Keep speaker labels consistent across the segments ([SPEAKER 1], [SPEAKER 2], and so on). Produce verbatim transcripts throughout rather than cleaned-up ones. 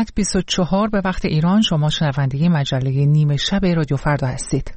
[SPEAKER 1] ساعت بیست و چهار به وقت ایران. شما شنونده مجله نیمه شب رادیو فردا هستید.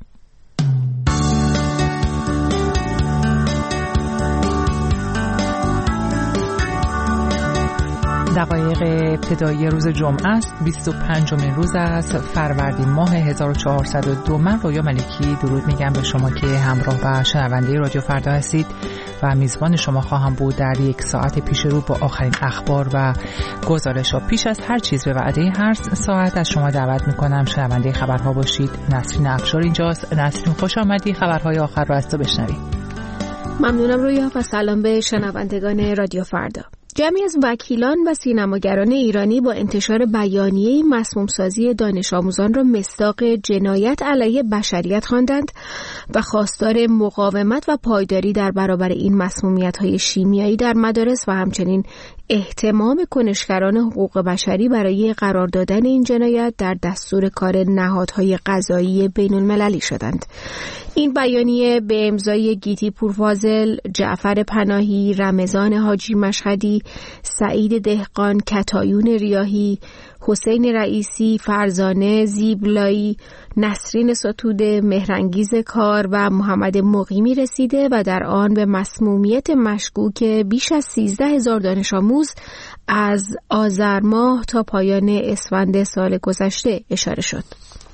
[SPEAKER 1] دقایق ابتدایی روز جمعه است، بیست و پنجمین روز از فروردین ماه هزار و چهارصد و دو. من رویا ملکی درود میگم به شما که همراه و شنونده رادیو فردا هستید و میزبان شما خواهم بود در یک ساعت پیش رو با آخرین اخبار و گزارش‌ها. پیش از هر چیز به وعده هر ساعت از شما دعوت میکنم شنونده خبرها باشید. نسرین افشار اینجاست. نسرین خوش آمدی، خبرهای آخر رو از تو بشنویم.
[SPEAKER 2] ممنونم رویا و سلام به شنوندگان رادیو فردا. جمعی از وکیلان و سینماگران ایرانی با انتشار بیانیه مسموم‌سازی دانش آموزان را مصداق جنایت علیه بشریت خواندند و خواستار مقاومت و پایداری در برابر این مسمومیت‌های شیمیایی در مدارس و همچنین اهتمام کنشگران حقوق بشری برای قرار دادن این جنایت در دستور کار نهادهای قضایی بین‌المللی شدند. این بیانیه به امضای گیتی پورفاضل، جعفر پناهی، رمضان حاجی مشهدی، سعید دهقان، کتایون ریاحی، حسین رئیسی، فرزانه زیبلایی، نسرین ستوده، مهرانگیز کار و محمد مقیمی رسیده و در آن به مسمومیت مشکوک بیش از سیزده هزار دانش آموز از آذر ماه تا پایان اسفند سال گذشته اشاره شد.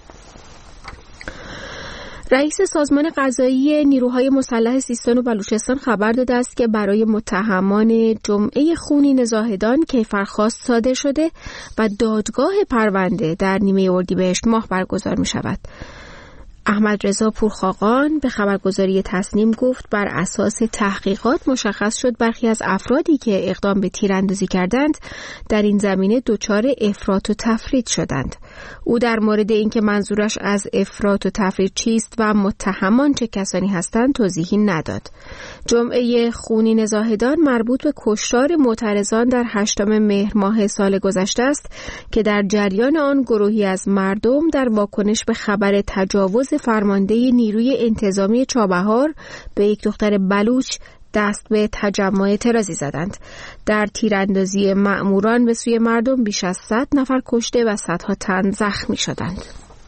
[SPEAKER 2] رئیس سازمان قضایی نیروهای مسلح سیستان و بلوچستان خبر داده است که برای متهمان جمعه خونین زاهدان کیفرخواست صادر شده و دادگاه پرونده در نیمه اردیبهشت ماه برگزار می شود. احمد رضا پورخاقان به خبرگزاری تصنیم گفت بر اساس تحقیقات مشخص شد برخی از افرادی که اقدام به تیراندازی کردند در این زمینه دچار افراط و تفرید شدند. او در مورد اینکه منظورش از افراط و تفرید چیست و متهمان چه کسانی هستند توضیحی نداد. جمعه خونین زاهدان مربوط به کشتار معترضان در هشتم مهر ماه سال گذشته است که در جریان آن گروهی از مردم در واکنش به خبر تجاوز فرمانده نیروی انتظامی چابهار به یک دختر بلوچ دست به تجمع اعتراضی زدند. در تیراندازی مأموران به سوی مردم بیش از صد نفر کشته و صدها تن زخمی شدند.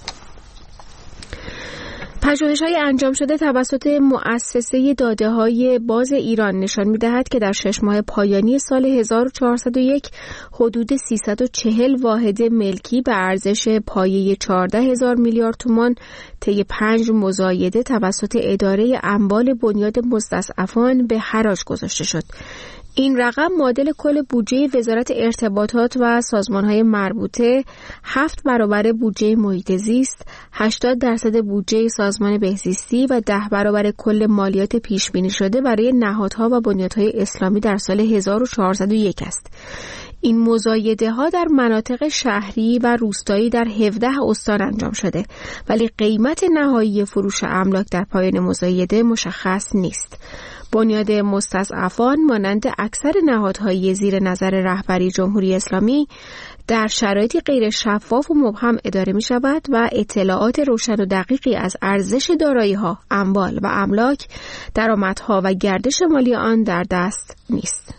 [SPEAKER 2] پژوهش‌های انجام شده توسط مؤسسه داده‌های باز ایران نشان می‌دهد که در شش ماه پایانی سال هزار و چهارصد و یک حدود سیصد و چهل واحد ملکی به ارزش پایه چهارده هزار میلیارد تومان طی پنج مزایده توسط اداره اموال بنیاد مستضعفان به حراج گذاشته شد. این رقم معادل کل بودجه وزارت ارتباطات و سازمان‌های مربوطه، هفت برابر بودجه محیط زیست، هشتاد درصد بودجه سازمان بهزیستی و ده برابر کل مالیات پیش‌بینی شده برای نهادها و بنیادهای اسلامی در سال هزار و چهارصد و یک است. این مزایده ها در مناطق شهری و روستایی در هفده استان انجام شده، ولی قیمت نهایی فروش املاک در پایان مزایده مشخص نیست. بنیاد مستضعفان مانند اکثر نهادهای زیر نظر رهبری جمهوری اسلامی در شرایطی غیر شفاف و مبهم اداره می شود و اطلاعات روشن و دقیقی از ارزش دارایی‌ها، اموال و املاک، درآمدها و گردش مالی آن در دست نیست.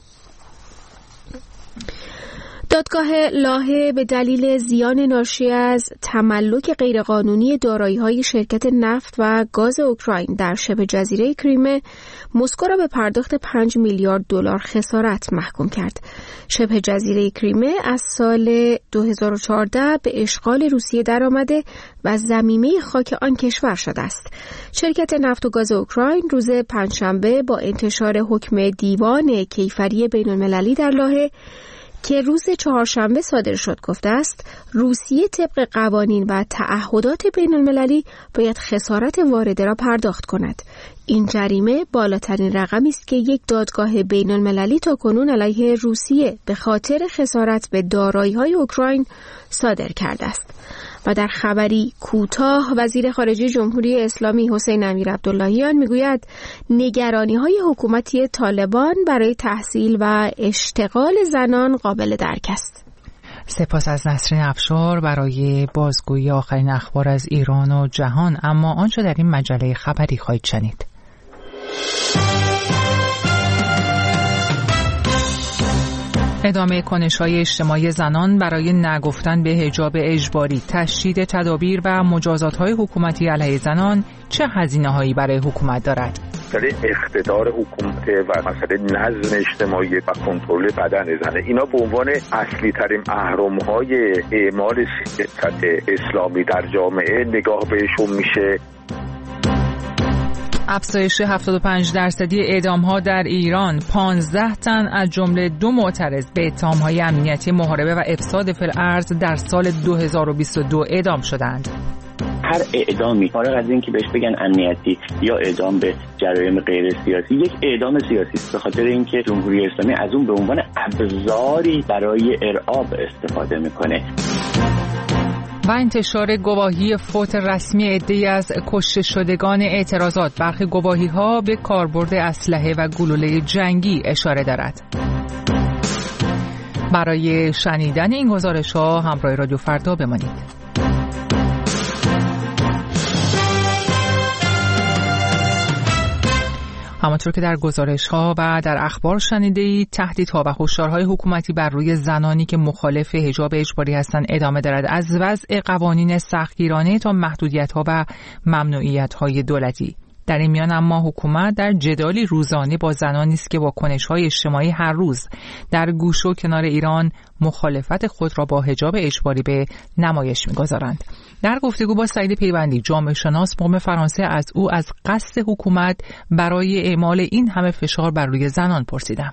[SPEAKER 2] دادگاه لاهه به دلیل زیان ناشی از تملک غیرقانونی دارایی‌های شرکت نفت و گاز اوکراین در شبه جزیره کریمه مسکو را به پرداخت پنج میلیارد دلار خسارت محکوم کرد. شبه جزیره کریمه از سال دو هزار و چهارده به اشغال روسیه درآمده و ضمیمه خاک آن کشور شده است. شرکت نفت و گاز اوکراین روز پنجشنبه با انتشار حکم دیوان کیفری بین‌المللی در لاهه که روز چهارشنبه صادر شد گفته است روسیه طبق قوانین و تعهدات بین‌المللی باید خسارت وارده را پرداخت کند. این جریمه بالاترین رقمی است که یک دادگاه بین‌المللی تاکنون علیه روسیه به خاطر خسارت به دارایی‌های اوکراین صادر کرده است. و در خبری کوتاه وزیر خارجه جمهوری اسلامی حسین امیر عبداللهیان میگوید نگرانی‌های حکومتی طالبان برای تحصیل و اشتغال زنان قابل درک است.
[SPEAKER 1] سپاس از نسرین افشار برای بازگویی آخرین اخبار از ایران و جهان. اما آنچه در این مجله خبری خواهید شنید. ادامه کنش‌های اجتماعی زنان برای نگفتن به حجاب اجباری، تشدید تدابیر و مجازات‌های حکومتی علیه زنان چه هزینه‌هایی برای حکومت دارد؟
[SPEAKER 3] مسئله اقتدار حکومت و مسئله نظم اجتماعی و کنترل بدن زنه، اینا به عنوان اصلی ترین اهرم‌های اعمال سیاست اسلامی در جامعه نگاه بهشون میشه.
[SPEAKER 1] افزایش هفتاد و پنج درصدی اعدام‌ها در ایران، پانزده تن از جمله دو معترض به اتهام‌های امنیتی محاربه و افساد فی الارض در سال دو هزار و بیست و دو اعدام شدند.
[SPEAKER 4] هر اعدامی فارغ از اینکه بهش بگن امنیتی یا اعدام به جرایم غیر سیاسی، یک اعدام سیاسی است، به خاطر اینکه جمهوری اسلامی از اون به عنوان ابزاری برای ارعاب استفاده میکنه.
[SPEAKER 1] و انتشار گواهی فوت رسمی عده‌ای از کشته شدگان اعتراضات، برخی گواهی‌ها به کاربرد اسلحه و گلوله جنگی اشاره دارد. برای شنیدن این گزارش‌ها همراه رادیو فردا بمانید. همانطور که در گزارش‌ها و در اخبار شنیدید، تهدیدها و هشدارهای حکومتی بر روی زنانی که مخالف حجاب اجباری هستند ادامه دارد، از وضع قوانین سختگیرانه تا محدودیت‌ها و ممنوعیت‌های دولتی. در این میان اما حکومت در جدالی روزانه با زنانی است که با کنش‌های اجتماعی هر روز در گوش و کنار ایران مخالفت خود را با حجاب اجباری به نمایش می‌گذارند. در گفتگو با سعید پیوندی، جامعه شناس مقیم فرانسه، از او از قصد حکومت برای اعمال این همه فشار بر روی زنان پرسیدم.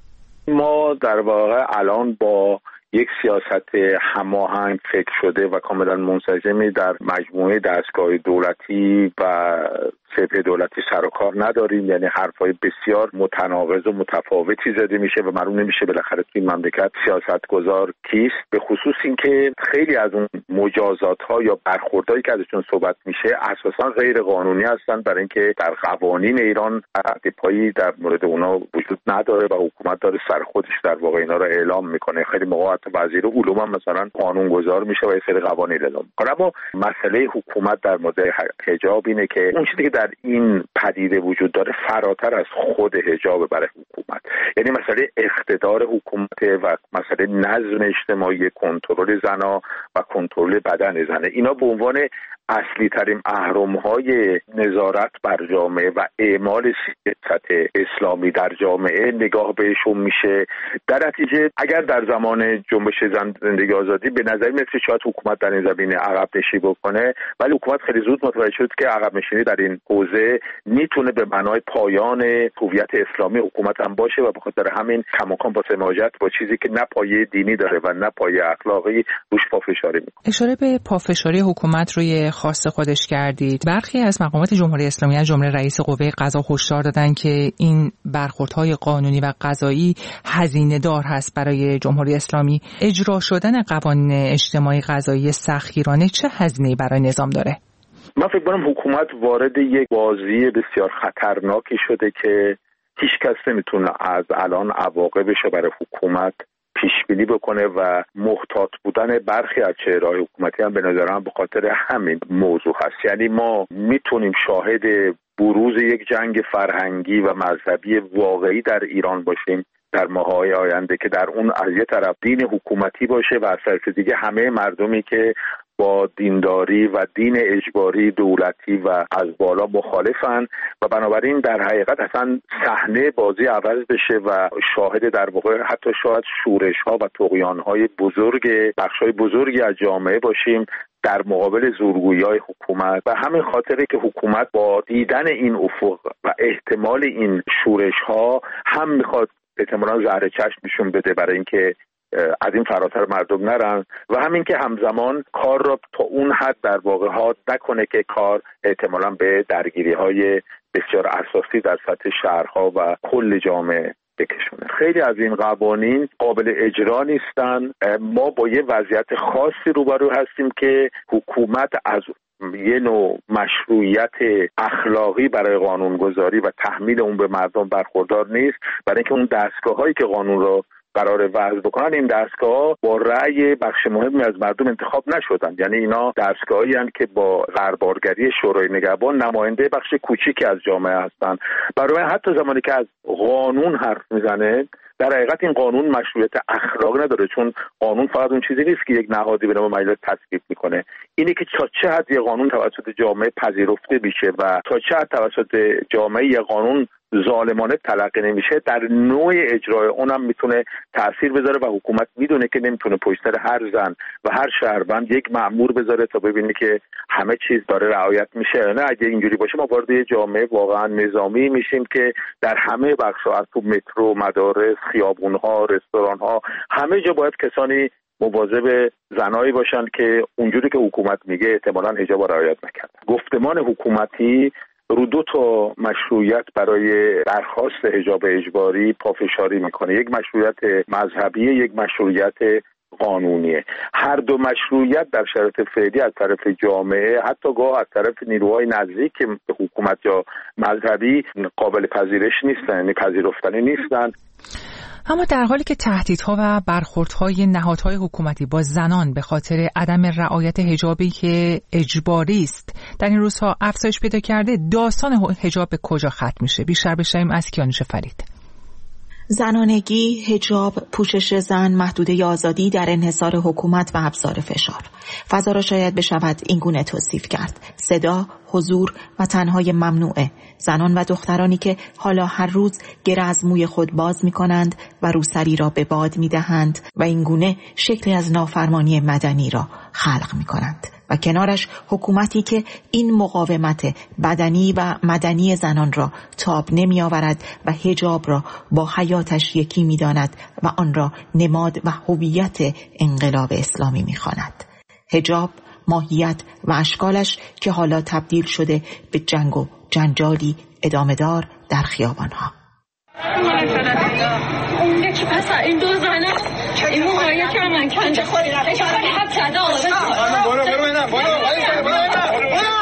[SPEAKER 3] ما در واقع الان با یک سیاست هماهنگ فکر شده و کاملا منسجمی در مجموعه دستگاه دولتی و سپه دولتی سر و کار نداریم. یعنی حرفای بسیار متناقض و متفاوتی زده میشه و معلوم نمیشه بالاخره توی این مملکت سیاستگزار کیست، به خصوص اینکه خیلی از اون مجازات ها یا برخوردهایی که ازشون صحبت میشه اساسا غیر قانونی هستن، برای اینکه در قوانین ایران پایی در مورد اونا وجود نداره و حکومت داره سر خودش در واقع اینا رو اعلام میکنه. خیلی موقع حتی وزیر علوم هم مثلا قانونگذار میشه و یه سری قوانین اعلام میکنه. اما مسئله حکومت در مورد حجاب اینه که اون چیزی که در این پدیده وجود داره فراتر از خود حجاب برای حکومت، یعنی مسئله اقتدار حکومت و مسئله نظم اجتماعی، کنترل زنا و کنترل بدن زنه، اینا به عنوان اصلی ترین اهرم‌های نظارت بر جامعه و اعمال سیاست اسلامی در جامعه نگاه بهشون میشه. در نتیجه اگر در زمان جنبش زن زندگی آزادی به نظر میاد که شاید حکومت در این زمینه عقب نشینی بکنه، ولی حکومت خیلی زود متوجه شد که عقب نشینی در این حوزه میتونه به معنای پایان هویت اسلامی حکومت هم باشه و به خاطر همین کماکان با سماجت با چیزی که نه پایه دینی داره و نه پایه اخلاقی روش پافشاری میکنه.
[SPEAKER 1] اشاره به پافشاری حکومت روی خاص خودش کردید. برخی از مقامات جمهوری اسلامی از جمله رئیس قوه قضا هشدار دادن که این برخوردهای قانونی و قضایی هزینه دار هست برای جمهوری اسلامی. اجرا شدن قوانین اجتماعی قضایی سختگیرانه چه هزینه‌ای برای نظام داره؟
[SPEAKER 3] من فکر کنم حکومت وارد یک بازی بسیار خطرناکی شده که هیچ کس نمیتونه از الان عواقبش برای حکومت پیش بینی بکنه و محتاط بودن برخی از چهره‌های حکومتی هم به نظرم به خاطر همین موضوع هست. یعنی ما میتونیم شاهد بروز یک جنگ فرهنگی و مذهبی واقعی در ایران باشیم در ماه‌های آینده که در اون از یه طرف دین حکومتی باشه و از طرف دیگه همه مردمی که با دینداری و دین اجباری دولتی و از بالا مخالفن و بنابراین در حقیقت اصلا صحنه بازی عوض بشه و شاهد در واقع حتی شاید شورش‌ها و طغیان‌های بزرگ بخش‌های بزرگی از جامعه باشیم در مقابل زورگویی‌های حکومت. و همین خاطره که حکومت با دیدن این افق و احتمال این شورش‌ها هم میخواد احتمالاً زهر چشم نشون بده برای اینکه از این فراتر مردم نرن و همین که همزمان کار را تا اون حد در واقع حاد نکنه که کار احتمالاً به درگیری‌های بسیار اساسی در سطح شهرها و کل جامعه بکشونه. خیلی از این قوانین قابل اجرا نیستن. ما با یه وضعیت خاصی روبرو هستیم که حکومت از یه نوع مشروعیت اخلاقی برای قانونگذاری و تحمیل اون به مردم برخوردار نیست، برای اینکه اون دستگاه‌هایی که قانون رو قرار وضع بکنن این دستگاه با رأی بخش مهمی از مردم انتخاب نشدن. یعنی اینا دستگاهایی هستند که با غربارگری شورای نگهبان نماینده بخش کوچیکی از جامعه هستند. برای حتی زمانی که از قانون حرف میزنه در حقیقت این قانون مشروعیت اخلاقی نداره، چون قانون فقط اون چیزی نیست که یک نهادی به نام مجلس تصویب میکنه، اینه که تا چه حد یک قانون توسط جامعه پذیرفته میشه و تا چه حد توسط جامعه یک قانون ظالمانه تلقی نمیشه، در نوع اجرای اونم میتونه تأثیر بذاره و حکومت میدونه که نمیتونه پشت سر هر زن و هر شهروند یک مأمور بذاره تا ببینه که همه چیز داره رعایت میشه. نه، اگه اینجوری باشه ما وارد یه جامعه واقعا نظامی میشیم که در همه بخش‌ها، از تو مترو، مدارس، خیابون‌ها، رستوران‌ها، همه جا باید کسانی مواظب زنایی باشند که اونجوری که حکومت میگه احتمالاً حجاب رعایت نکردن. گفتمان حکومتی رو دو تا مشروعیت برای درخواست حجاب اجباری پافشاری میکنه، یک مشروعیت مذهبی، یک مشروعیت قانونیه. هر دو مشروعیت در شرایط فعلی از طرف جامعه، حتی گاه از طرف نیروهای نزدیک به حکومت یا مذهبی قابل پذیرش نیستن، یعنی پذیرفتنی نیستن.
[SPEAKER 1] اما در حالی که تهدیدها و برخوردهای نهادهای حکومتی با زنان به خاطر عدم رعایت حجابی که اجباری است در این روزها افزایش پیدا کرده، داستان حجاب به کجا ختم میشه؟ بیشتر بشنویم از کیانوش فرید.
[SPEAKER 5] زنانگی، حجاب، پوشش زن، محدوده آزادی در انحصار حکومت و ابزار فشار. فضا را شاید بشود این گونه توصیف کرد: صدا، حضور و تنهای ممنوعه. زنان و دخترانی که حالا هر روز گره از موی خود باز می کنند و روسری را به باد می دهند و این گونه شکلی از نافرمانی مدنی را خلق می کنند. و کنارش حکومتی که این مقاومت بدنی و مدنی زنان را تاب نمی آورد و حجاب را با حیاتش یکی می داند و آن را نماد و هویت انقلاب اسلامی می خواند. حجاب، ماهیت و اشکالش که حالا تبدیل شده به جنگ و جنجالی ادامه دار در خیابانها.
[SPEAKER 6] اون یکی پس این دو زنه این موقعی که من کنجه خوری را بکنه حب زده آقا برو برو برو برو برو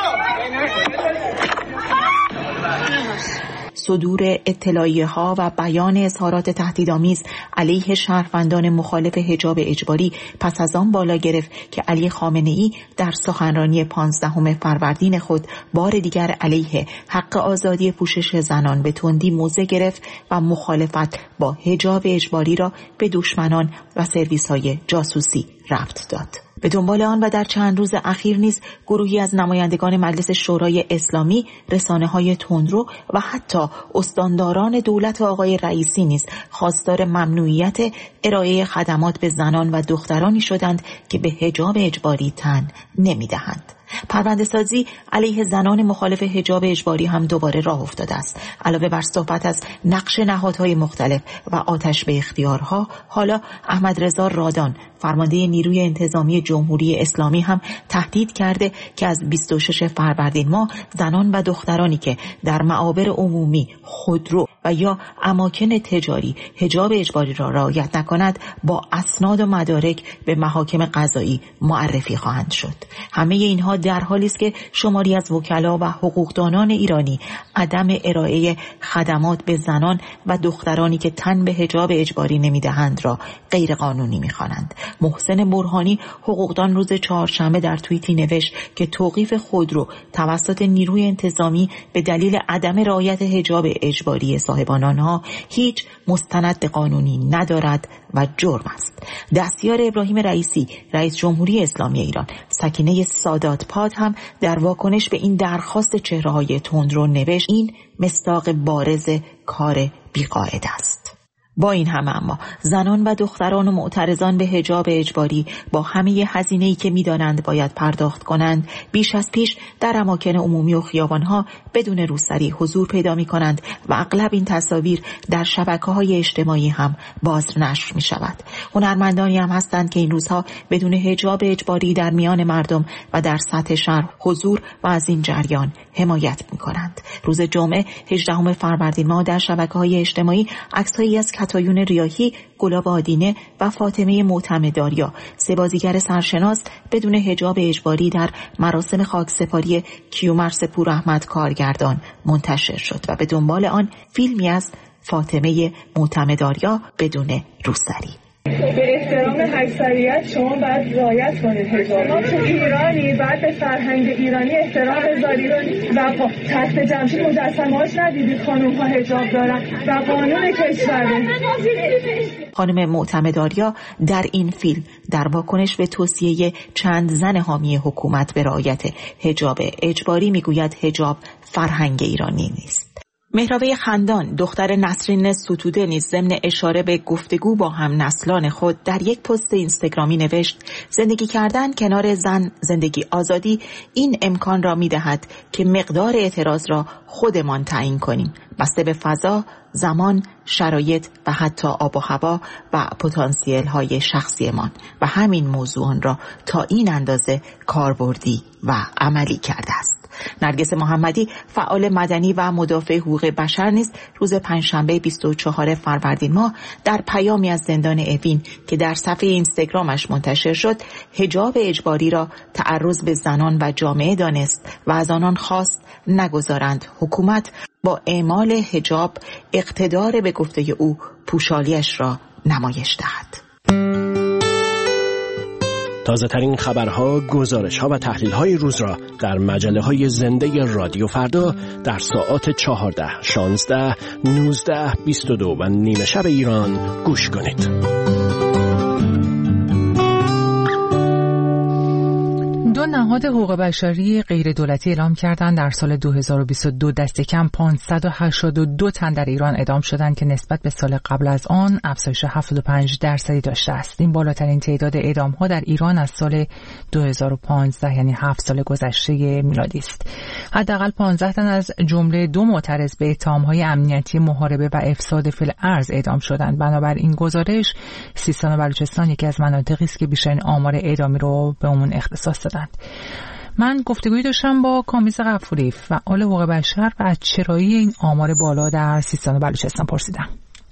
[SPEAKER 5] صدور اطلاعیه ها و بیان اظهارات تهدیدآمیز علیه شهروندان مخالف حجاب اجباری پس از آن بالا گرفت که علی خامنه‌ای در سخنرانی پانزدهم فروردین خود بار دیگر علیه حق آزادی پوشش زنان به تندی موضع گرفت و مخالفت با حجاب اجباری را به دشمنان و سرویس‌های جاسوسی ربط داد. به دنبال آن و در چند روز اخیر نیز گروهی از نمایندگان مجلس شورای اسلامی، رسانه‌های تندرو و حتی استانداران دولت آقای رئیسی نیز خواستار ممنوعیت ارائه خدمات به زنان و دخترانی شدند که به حجاب اجباری تن نمی‌دهند. پرونده سازی علیه زنان مخالف حجاب اجباری هم دوباره راه افتاده است. علاوه بر صحبت از نقش نهادهای مختلف و آتش به اختیارها، حالا احمد رضا رادان، فرمانده نیروی انتظامی جمهوری اسلامی، هم تهدید کرده که از بیست و شش فروردین ماه زنان و دخترانی که در معابر عمومی، خودرو و یا اماکن تجاری حجاب اجباری را رعایت نکند با اسناد و مدارک به محاکم قضایی معرفی خواهند شد. همه اینها در حالی است که شماری از وکلا و حقوقدانان ایرانی عدم ارائه خدمات به زنان و دخترانی که تن به حجاب اجباری نمیدهند را غیر قانونی می‌خوانند. محسن برهانی، حقوقدان، روز چهارشنبه در توییتی نوشت که توقیف خودرو توسط نیروی انتظامی به دلیل عدم رعایت حجاب اجباری صاحبان آنها هیچ مستند قانونی ندارد و جرم است. دستیار ابراهیم رئیسی، رئیس جمهوری اسلامی ایران، سکینه سادات پاد، هم در واکنش به این درخواست چهره‌های تندرو نوشت: این مصداق بارز کار بی‌قاعده است. با این همه اما زنان و دختران و معترضان به حجاب اجباری با همه هزینه‌ای که می‌دانند باید پرداخت کنند، بیش از پیش در اماکن عمومی و خیابان‌ها بدون روسری حضور پیدا می‌کنند و اغلب این تصاویر در شبکه‌های اجتماعی هم باز نشر می‌شود. هنرمندانی هم هستند که این روزها بدون حجاب اجباری در میان مردم و در سطح شهر حضور و از این جریان حمایت می‌کنند. روز جمعه هجدهم فروردین ماه در شبکه‌های اجتماعی عکس‌هایی از کتایون ریاحی، گلاب آدینه و فاطمه معتمداریا، سه بازیگر سرشناس، بدون حجاب اجباری در مراسم خاکسپاری کیومرث پوراحمد کارگردان منتشر شد و به دنبال آن فیلمی از فاطمه معتمداریا بدون روسری.
[SPEAKER 7] به احترام اکثریت شما باید رعایت کنید حجاب. ما تو ایرانی باید به فرهنگ ایرانی احترام بذارید و تخت جمشید مجسمه‌هاش ندیدید خانم‌ها حجاب دارن و قانون کشوره.
[SPEAKER 5] خانم معتمدآریا در این فیلم در واکنش به توصیه چند زن حامی حکومت به رعایت حجاب اجباری میگوید حجاب فرهنگ ایرانی نیست. مهراوی خندان دختر نسرین ستوده نیز ضمن اشاره به گفتگو با هم نسلان خود در یک پست اینستاگرامی نوشت زندگی کردن کنار زن زندگی آزادی این امکان را می‌دهد که مقدار اعتراض را خودمان تعیین کنیم بسته به فضا، زمان، شرایط و حتی آب و هوا و پتانسیل های شخصیمان و همین موضوعان را تا این اندازه کاربردی و عملی کرده است. نرگس محمدی فعال مدنی و مدافع حقوق بشر نیز روز پنجشنبه بیست و چهارم فروردین ماه در پیامی از زندان اوین که در صفحه اینستاگرامش منتشر شد حجاب اجباری را تعرض به زنان و جامعه دانست و از آنان خواست نگذارند حکومت با اعمال حجاب اقتدار به گفته او پوشالیش را نمایش دهد.
[SPEAKER 8] تازه ترین خبرها، گزارش‌ها و تحلیل‌های روز را در مجله‌های زنده رادیو فردا در ساعات چهارده، شانزده، نوزده، بیست و دو و نیمه شب ایران گوش کنید.
[SPEAKER 1] دو نهاد حقوق بشری غیر دولتی اعلام کردند در سال دو هزار و بیست و دو دست کم پانصد و هشتاد و دو تن در ایران اعدام شدند که نسبت به سال قبل از آن افزایش هفتاد و پنج درصدی داشته است. این بالاترین تعداد اعدام‌ها در ایران از سال دو هزار و پانزده یعنی هفت سال گذشته میلادی است. حداقل پانزده تن از جمله دو معترض به اتهام‌های امنیتی محاربه و افساد فی الارض اعدام شدند. بنابراین این گزارش سیستان و بلوچستان یکی از مناطقی است که بیشترین آمار اعدامی رو به اون اختصاص دادند. من گفتگویی داشتم با کامیز غفوری فعال حقوق بشر و از چرایی این آمار بالا در سیستان و بلوچستان پرسیدم.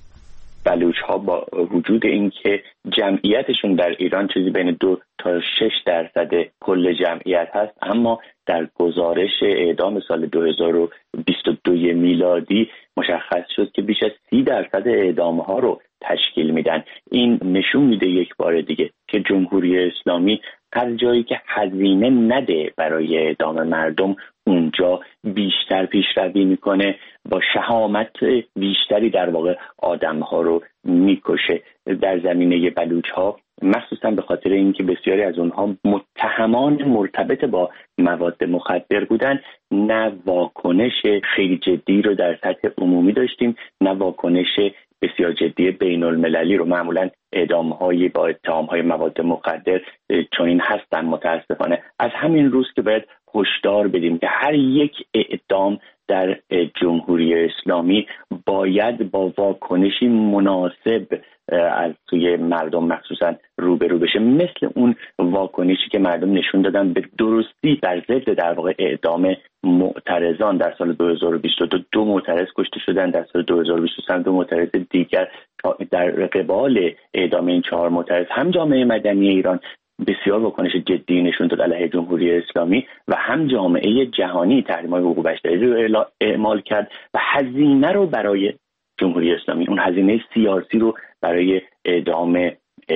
[SPEAKER 4] بلوچ ها با وجود اینکه جمعیتشون در ایران چیزی بین دو تا شش درصد کل جمعیت هست، اما در گزارش اعدام سال دو هزار و بیست و دو میلادی مشخص شد که بیش از سی درصد اعدام ها رو تشکیل میدن. این نشون میده یک بار دیگه که جمهوری اسلامی هر جایی که هزینه نده برای اعدام مردم اونجا بیشتر پیشروی میکنه، با شهامت بیشتری در واقع آدمها رو میکشه. در زمینه بلوچ ها مخصوصا به خاطر اینکه بسیاری از اونها متهمان مرتبط با مواد مخدر بودن، نه واکنش خیلی جدی رو در سطح عمومی داشتیم، نه واکنش بسیار جدی بین المللی رو. معمولا اعدام‌های با اتهام‌های مواد مخدر چنین هستن متاسفانه. از همین روز که باید هشدار بدیم که هر یک اعدام در جمهوری اسلامی باید با واکنشی مناسب از توی مردم مخصوصا روبرو بشه، مثل اون واکنشی که مردم نشون دادن به درستی در ضد در واقع اعدام معترضان. در سال دو هزار و بیست و دو دو معترض کشته شدن، در سال دو هزار و بیست و سه دو معترض دیگر. در قبال اعدام این چهار معترض هم جامعه مدنی ایران بسیار واکنش جدی نشون داد علیه جمهوری اسلامی و هم جامعه جهانی تحریم‌های حقوق بشری رو اعمال کرد و هزینه رو برای جمهوری اسلامی، اون هزینه سیاسی رو برای اعدام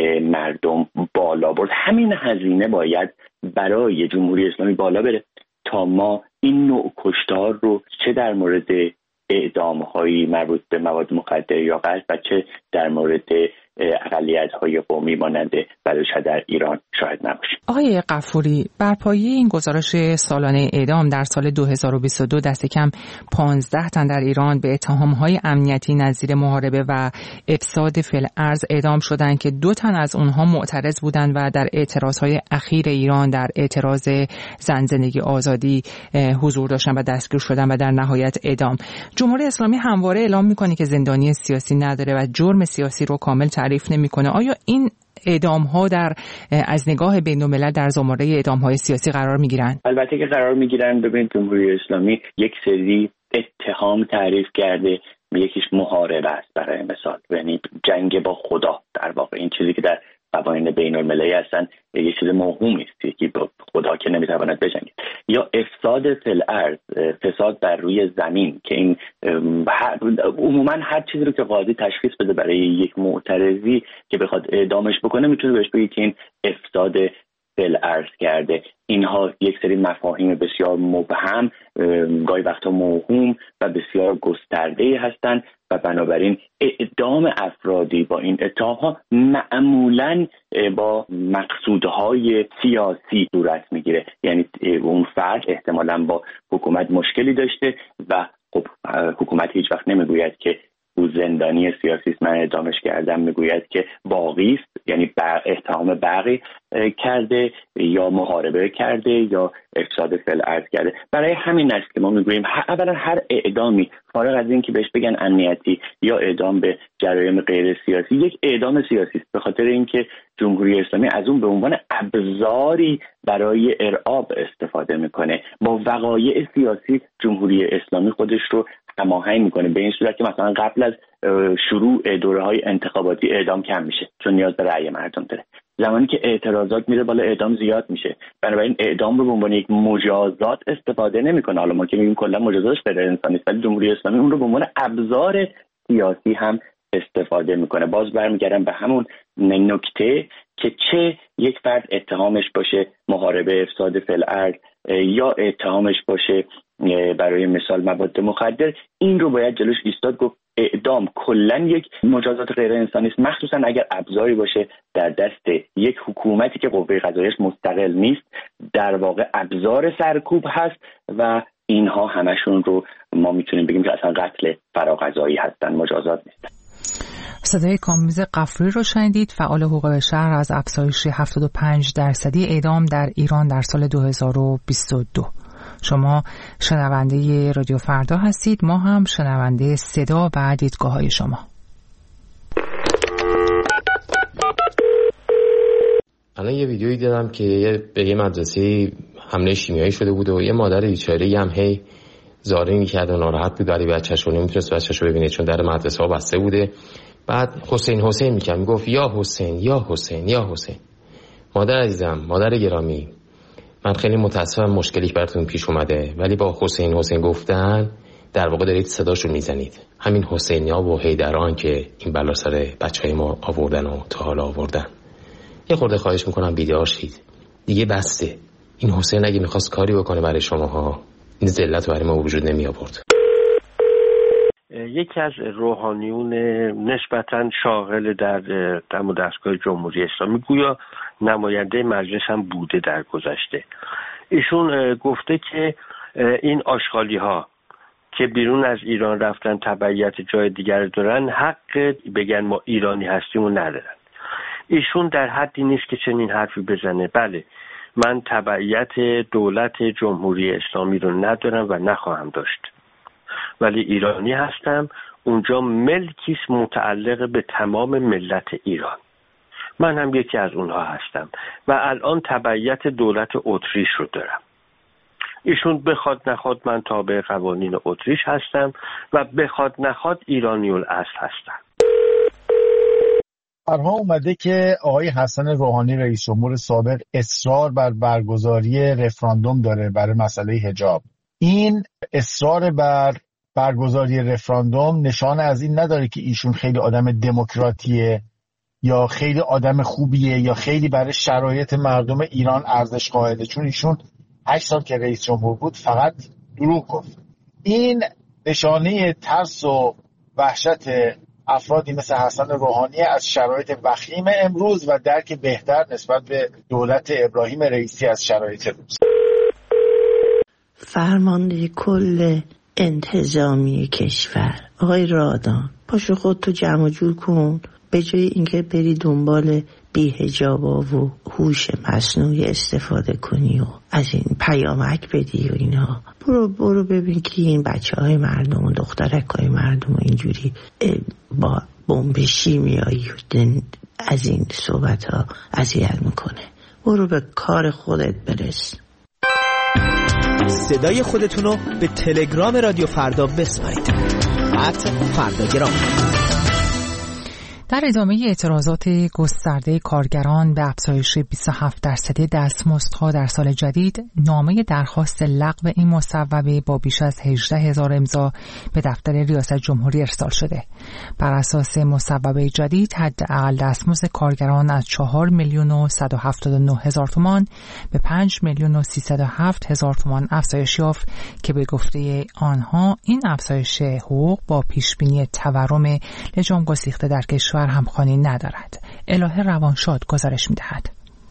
[SPEAKER 4] مردم بالا برد. همین هزینه باید برای جمهوری اسلامی بالا بره تا ما این نوع کشتار رو چه در مورد اعدام‌های مربوط به مواد مخدر یا غرب و چه در مورد اقلیت‌های قومی مانند بلوچ در ایران شاهد نباشیم.
[SPEAKER 1] آقای غفوری، بر پایه این گزارش سالانه اعدام در سال دو هزار و بیست و دو دست کم پانزده تن در ایران به اتهام‌های امنیتی نظیر محاربه و افساد فی الارض اعدام شدند که دو تن از اونها معترض بودند و در اعتراضهای اخیر ایران در اعتراض زن زندگی آزادی حضور داشتن و دستگیر شدن و در نهایت اعدام. جمهوری اسلامی همواره اعلام می‌کنه که زندانی سیاسی نداره و جرم سیاسی رو کامل تعریف نمی‌کنه. آیا این اعدام‌ها در از نگاه بین‌الملل در زمره اعدام‌های سیاسی قرار می‌گیرند؟
[SPEAKER 4] البته که قرار می‌گیرند. ببینید جمهوری اسلامی یک سری اتهام تعریف کرده، یکیش محاربه است برای مثال، یعنی جنگ با خدا. در واقع این چیزی که در قوانین بین‌المللی هستن یه چیز موهومی است که با خدا که نمیتواند بجنگید. یا افساد فی الارض، فساد بر روی زمین، که این عموما هر چیزی رو که قاضی تشخیص بده برای یک معترضی که بخواد اعدامش بکنه میتونه بهش بگه که این افساد فی الارض کرده. اینها یک سری مفاهیم بسیار مبهم، گاهی وقتا موهوم و بسیار گسترده هستند و بنابراین اعدام افرادی با این اتهام‌ها معمولاً با مقصودهای سیاسی صورت میگیره. یعنی اون فرد احتمالاً با حکومت مشکلی داشته و خب حکومت هیچ وقت نمیگوید که او زندانی سیاسی است من اعدامش کردم، میگوید که باغی است، یعنی اتهام باغی کرده یا محاربه کرده یا افساد فی الارض کرده. برای همین است که ما میگوییم اولا هر اعدامی فارغ از این که بهش بگن امنیتی یا اعدام به جرایم غیر سیاسی، یک اعدام سیاسی است، به خاطر اینکه جمهوری اسلامی از اون به عنوان ابزاری برای ارعاب استفاده میکنه. با وقایع سیاسی جمهوری اسلامی خودش رو هماهنگ میکنه به این صورت که مثلا قبل از شروع دوره‌های انتخاباتی اعدام کم میشه چون نیاز به رأی مردم داره. زمانی که اعتراضات میره بالا اعدام زیاد میشه. بنابراین اعدام رو به عنوان یک مجازات استفاده نمیکنه. حالا ما که میگیم کلا مجازاتش غیر انسانی است، ولی جمهوری اسلامی اون رو به عنوان ابزار سیاسی هم استفاده میکنه. باز برمیگردم به همون نکته که چه یک فرد اتهامش باشه محاربه افساد فی الارض یا اتهامش باشه برای مثال مواد مخدر، این رو باید جلوش ایستاد گفت اعدام کلا یک مجازات غیر انسانی است، مخصوصا اگر ابزاری باشه در دست یک حکومتی که قوه قضاییش مستقل نیست، در واقع ابزار سرکوب هست و اینها همشون رو ما میتونیم بگیم که اصلا قتل فراقضایی هستن، مجازات نیستن.
[SPEAKER 1] صدای کامبیز قفوری رو شنیدید، فعال حقوق بشر، از افزایش هفتاد و پنج درصدی اعدام در ایران در سال دو هزار و بیست و دو. شما شنونده رادیو فردا هستید، ما هم شنونده صدا و دیدگاه‌های شما.
[SPEAKER 9] الان یه ویدیویی دیدم که به یه مدرسه حمله شیمیایی شده بود و یه مادر بیچاره‌ای هم هی زاری می‌کرد و ناراحت بود برای بچه‌ش، نمی‌تونست بچه‌ش رو ببینه چون در مدرسه ها بسته بوده. بعد حسین حسین می‌کرد، میگفت یا حسین یا حسین یا حسین. مادر عزیزم، مادر گرامی، من خیلی متاسفم مشکلی براتون پیش اومده، ولی با حسین حسین گفتن در واقع دارید صداشو میزنید. همین حسینیا و حیدران که این بلا سر بچهای ما آوردن و تا حالا آوردن. یه خورده خواهش میکنم بیدار شید دیگه، بسته. این حسین اگه میخواست کاری بکنه برای شماها، این ذلت برای ما وجود نمی آورد.
[SPEAKER 10] یکی از روحانیون نسبتاً شاغل در دم و دستگاه جمهوری اسلامی، گویا نماینده مجلس هم بوده در گذشته، ایشون گفته که این آشغالی ها که بیرون از ایران رفتن تبعیت جای دیگر دارن، حق بگن ما ایرانی هستیم و ندارن. ایشون در حدی نیست که چنین حرفی بزنه. بله، من تبعیت دولت جمهوری اسلامی رو ندارم و نخواهم داشت، ولی ایرانی هستم. اونجا ملکیست متعلق به تمام ملت ایران. من هم یکی از اونها هستم و الان تبعیت دولت اتریش رو دارم. ایشون بخواد نخواد من تابع قوانین اتریش هستم و بخواد نخواد ایرانی الاصل هستم.
[SPEAKER 11] برها اومده که آقای حسن روحانی رئیس جمهور سابق اصرار بر برگزاری رفراندوم داره برای مسئله حجاب. این اصرار بر برگزاری رفراندوم نشانه از این نداره که ایشون خیلی آدم دموکراتیه یا خیلی آدم خوبیه یا خیلی برای شرایط مردم ایران ارزش قائله، چون ایشون هشت سال که رئیس جمهور بود فقط دروغ گفت. این نشانه ترس و وحشت افرادی مثل حسن روحانی از شرایط وخیم امروز و درک بهتر نسبت به دولت ابراهیم رئیسی از شرایط روز.
[SPEAKER 12] فرمانده کل انتظامی کشور آقای رادان، پاشو خود تو جمع جور کن، به جای اینکه بری دنبال بی‌حجابا و هوش مصنوعی استفاده کنی و از این پیامک بدی و اینا، برو برو ببین که این بچه های مردم و دخترک های مردم و اینجوری با بمب شیمیایی از این صحبت ها اذیت میکنه. برو به کار خودت برس.
[SPEAKER 13] صدای خودتونو به تلگرام رادیو فردا بسپارید. ات فرداگرام.
[SPEAKER 1] در ادامه اعتراضات گسترده کارگران به افزایش بیست و هفت درصدی دستمزدها در سال جدید، نامه درخواست لغو این مصوبه با بیش از هجده هزار امضا به دفتر ریاست جمهوری ارسال شده. بر اساس مصوبه جدید، حداقل دستمزد کارگران از چهار میلیون و صد و هفتاد و نه هزار تومان به پنج میلیون و سیصد و هفت هزار تومان افزایش یافت که به گفته آنها این افزایش حقوق با پیشبینی تورم لجام گسیخته در کشور همخوانی ندارد. الهه روانشاد گزارش می‌دهد.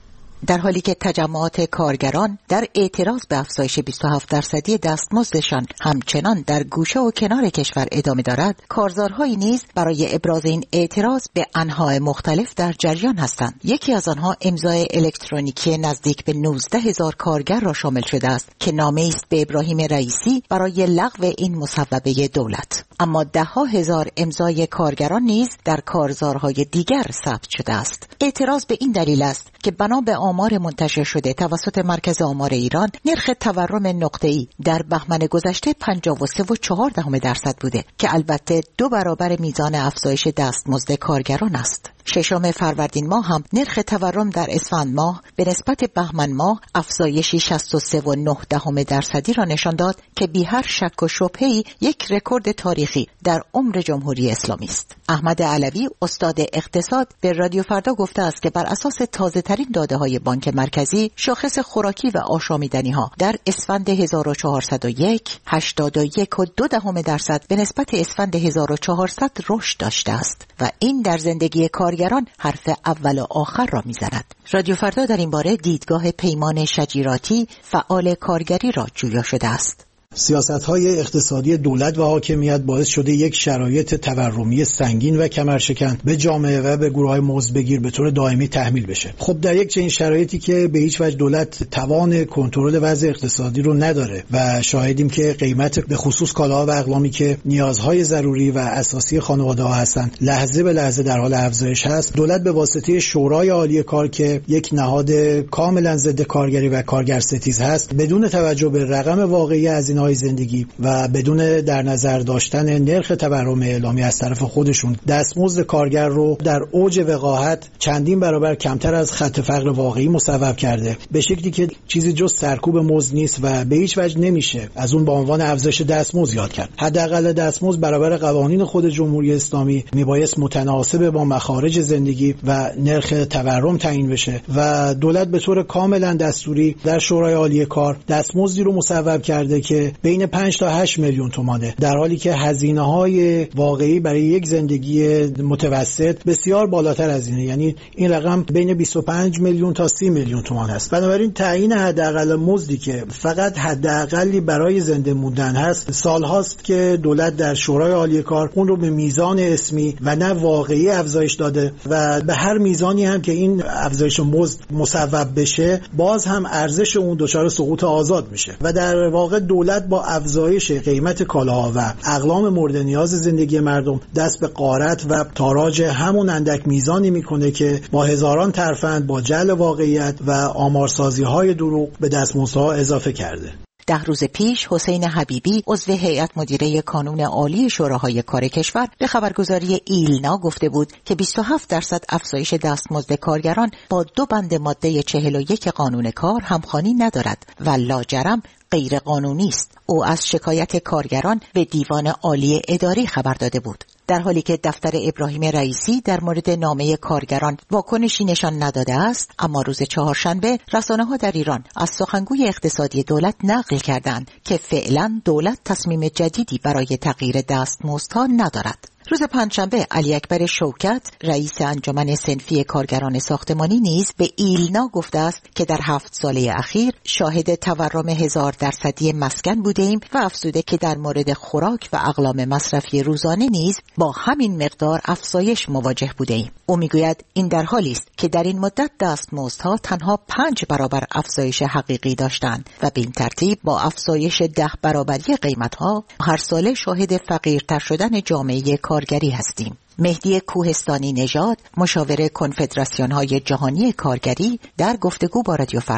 [SPEAKER 13] در حالی که تجمعات کارگران در اعتراض به افزایش بیست و هفت درصدی دستمزدشان همچنان در گوشه و کنار کشور ادامه دارد، کارزارهایی نیز برای ابراز این اعتراض به انواع مختلف در جریان هستند. یکی از آنها امضای الکترونیکی نزدیک به نوزده هزار کارگر را شامل شده است که نامه‌ای است به ابراهیم رئیسی برای لغو این مصوبه دولت. اما ده ها هزار امضای کارگران نیز در کارزارهای دیگر ثبت شده است. اعتراض به این دلیل است که بنا به آمار منتشر شده توسط مرکز آمار ایران، نرخ تورم نقطه‌ای در بهمن گذشته پنجاه و سه و چهار دهم درصد بوده که البته دو برابر میزان افزایش دستمزد کارگران است. ششم فروردین ماه هم نرخ تورم در اسفند ماه به نسبت بهمن ماه افزایشی شصت و سه و نه دهم درصدی را نشان داد که بی هر شک و شبهه‌ای یک رکورد تاریخی در عمر جمهوری اسلامی است. احمد علوی، استاد اقتصاد، به رادیو فردا گفته است که بر اساس تازه‌ترین داده‌های بانک مرکزی، شاخص خوراکی و آشامیدنی‌ها در اسفند هزار و چهارصد و یک هشتاد و یک و دو دهم درصد به نسبت اسفند هزار و چهارصد رشد داشته است و این در زندگی کارگران حرف اول و آخر را می‌زند. رادیو فردا در این باره دیدگاه پیمان شجیراتی، فعال کارگری را جویا شده است.
[SPEAKER 14] سیاست‌های اقتصادی دولت و حاکمیت باعث شده یک شرایط تورمی سنگین و کمرشکن به جامعه و به گروه‌های مزدبگیر به طور دائمی تحمیل بشه. خب در یک چنین شرایطی که به هیچ وجه دولت توان کنترل وضع اقتصادی رو نداره و شاهدیم که قیمت به خصوص کالاها و اقلامی که نیازهای ضروری و اساسی خانواده‌ها هستند لحظه به لحظه در حال افزایش هست، دولت به واسطه شورای عالی کار که یک نهاد کاملا ضد کارگری و کارگرستیز هست، بدون توجه به رقم واقعی از این های زندگی و بدون در نظر داشتن نرخ تورم اعلامی از طرف خودشون، دستمزد کارگر رو در اوج وقاحت چندین برابر کمتر از خط فقر واقعی مصوب کرده، به شکلی که چیزی جز سرکوب مزد نیست و به هیچ وجه نمیشه از اون به عنوان افزایش دستمزد یاد کرد. حداقل دستمزد برابر قوانین خود جمهوری اسلامی میبایست متناسب با مخارج زندگی و نرخ تورم تعیین بشه و دولت به طور کاملا دستوری در شورای عالی کار دستمزدی رو مصوب کرده که بین پنج تا هشت میلیون تومانه، در حالی که هزینه‌های واقعی برای یک زندگی متوسط بسیار بالاتر از اینه، یعنی این رقم بین بیست و پنج میلیون تا سی میلیون تومان هست. بنابراین تعیین حداقل مزدی که فقط حداقلی برای زنده موندن هست، سالهاست که دولت در شورای عالی کار اون رو به میزان اسمی و نه واقعی افزایش داده و به هر میزانی هم که این افزایش مزد مصوب بشه، باز هم ارزش اون دچار سقوط آزاد میشه و در واقع دولت با افزایش قیمت کالاها و اقلام مورد نیاز زندگی مردم دست به غارت و تاراج همون اندک میزانی میکنه که با هزاران ترفند با جعل واقعیت و آمارسازی‌های دروغ به دستمزدها اضافه کرده.
[SPEAKER 13] ده روز پیش حسین حبیبی عضو هیئت مدیره کانون عالی شوراهای کار کشور به خبرگزاری ایلنا گفته بود که بیست و هفت درصد افزایش دستمزد کارگران با دو بند ماده چهل و یک قانون کار همخوانی ندارد و لاجرم غیر قانونی است. او از شکایت کارگران به دیوان عالی اداری خبر داده بود، در حالی که دفتر ابراهیم رئیسی در مورد نامه کارگران واکنشی نشان نداده است. اما روز چهارشنبه رسانه‌ها در ایران از سخنگوی اقتصادی دولت نقل کردند که فعلا دولت تصمیم جدیدی برای تغییر دستمزدها ندارد. روز پنجشنبه علی اکبر شوکت رئیس انجمن صنفی کارگران ساختمانی نیز به ایلنا گفته است که در هفت ساله اخیر شاهد تورم هزار درصدی مسکن بوده ایم و افزوده که در مورد خوراک و اقلام مصرفی روزانه نیز با همین مقدار افزایش مواجه بوده ایم. او میگوید این در حالی است که در این مدت دستمزدها تنها پنج برابر افزایش حقیقی داشتند و به این ترتیب با افزایش ده برابری قیمتها هر ساله شاهد فقیرتر شدن جامعه کارگری هستیم. مهدی کوهستانی نژاد، مشاور کنفدراسیون‌های جهانی کارگری، در گفتگو با رادیو فردا: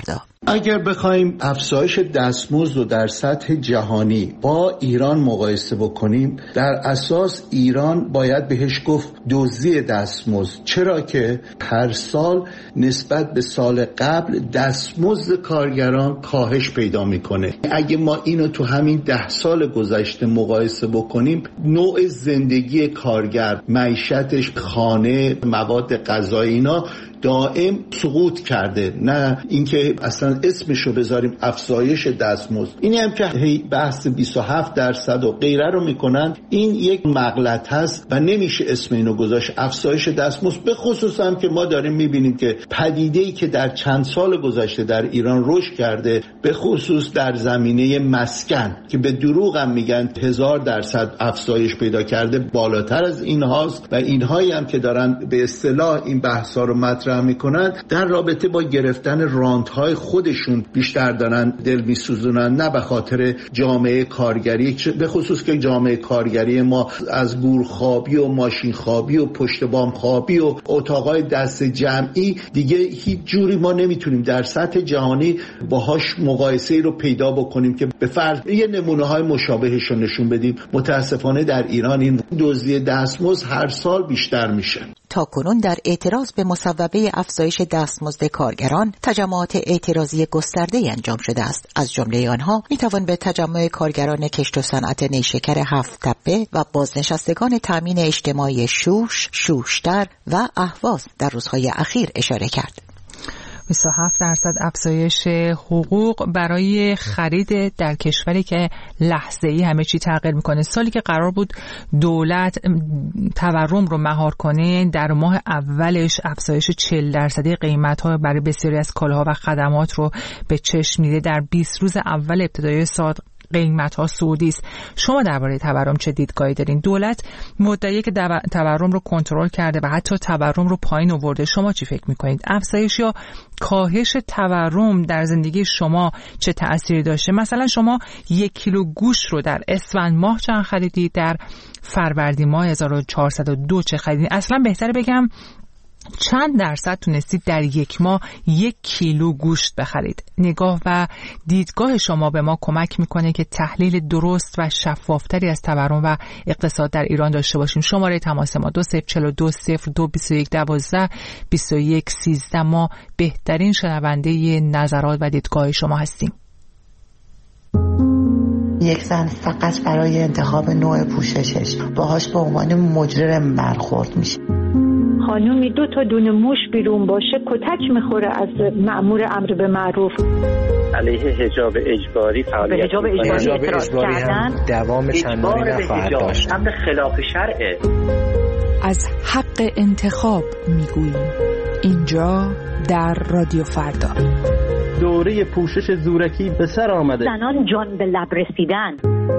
[SPEAKER 15] اگر بخوایم افزایش دستمزد رو در سطح جهانی با ایران مقایسه بکنیم، در اساس ایران باید بهش گفت دزدی دستمزد، چرا که هر سال نسبت به سال قبل دستمزد کارگران کاهش پیدا میکنه. اگه ما اینو تو همین ده سال گذشته مقایسه بکنیم، نوع زندگی کارگر، معیشتش، خانه، مواد غذایی، اینا دائم سقوط کرده، نه اینکه اصلا اسمشو بذاریم افزایش دستمزد. اینی هم که بحث بیست و هفت درصد و غیره رو میکنن، این یک مغلط هست و نمیشه اسم اینو گذاشت افزایش دستمزد. به خصوص هم که ما داریم میبینیم که پدیده‌ای که در چند سال گذشته در ایران رشد کرده، به خصوص در زمینه مسکن که به دروغ هم میگن هزار درصد افزایش پیدا کرده، بالاتر از این هاست و اینهایی هم که دارن به اصطلاح این بحثا رو مطرح میکنن در رابطه با گرفتن رانت‌های خودشون بیشتر دارن دل میسوزونن، نه به خاطر جامعه کارگری، به خصوص که جامعه کارگری ما از گورخوابی و ماشین خوابی و پشت بام خوابی و اتاقای دست جمعی دیگه هیچ جوری ما نمیتونیم در سطح جهانی باهاش مقایسه‌ای رو پیدا بکنیم که به فرض یه نمونه‌های مشابهش رو نشون بدیم. متاسفانه در ایران این دزدی دستمزد هر سال بیشتر میشه.
[SPEAKER 13] تاکنون در اعتراض به مصوبه افزایش دستمزد کارگران تجمعات اعتراضی گسترده‌ای انجام شده است. از جمله آنها میتوان به تجمع کارگران کشت و صنعت نیشکر هفت تپه و بازنشستگان تامین اجتماعی شوش، شوشتر و اهواز در روزهای اخیر اشاره کرد.
[SPEAKER 1] بیست و هفت درصد افزایش حقوق برای خرید در کشوری که لحظه‌ای همه چی تغییر میکنه. سالی که قرار بود دولت تورم رو مهار کنه، در ماه اولش افزایش چهل درصدی قیمت‌ها برای بسیاری از کالاها و خدمات رو به چشم میده. در بیست روز اول ابتدای سال قیمت ها صعودی است. شما درباره تورم چه دیدگاهی دارین؟ دولت مدعیه که تورم رو کنترل کرده و حتی تورم رو پایین آورده. شما چی فکر میکنید؟ افزایش یا کاهش تورم در زندگی شما چه تأثیری داشته؟ مثلا شما یک کیلو گوشت رو در اسفند ماه چند خریدید؟ در فروردین ماه هزار و چهارصد و دو چه خریدید؟ اصلا بهتره بگم چند درصد تونستید در یک ماه یک کیلو گوشت بخرید؟ نگاه و دیدگاه شما به ما کمک میکنه که تحلیل درست و شفافتری از تورم و اقتصاد در ایران داشته باشیم. شماره تماس ما دو صفر چهار دو صفر دو بیست و یک دوازده بیست و یک سیزده. ما بهترین شنونده نظرات و دیدگاه شما هستیم.
[SPEAKER 12] یک زن فقط برای انتخاب نوع پوششش باهاش به عنوان مجرم برخورد میشه.
[SPEAKER 16] خانومی دو تا دونه موش بیرون باشه کتک میخوره از مأمور امر به معروف.
[SPEAKER 10] علیه حجاب اجباری فعالیت
[SPEAKER 16] به حجاب اجباری اعتراض کردن
[SPEAKER 17] دوام چندانی نخواهد داشت.
[SPEAKER 10] امر خلاف شرعه.
[SPEAKER 1] از حق انتخاب میگوییم اینجا در رادیو فردا.
[SPEAKER 17] دوره پوشش زورکی به سر آمده.
[SPEAKER 16] زنان جان به لب رسیدن.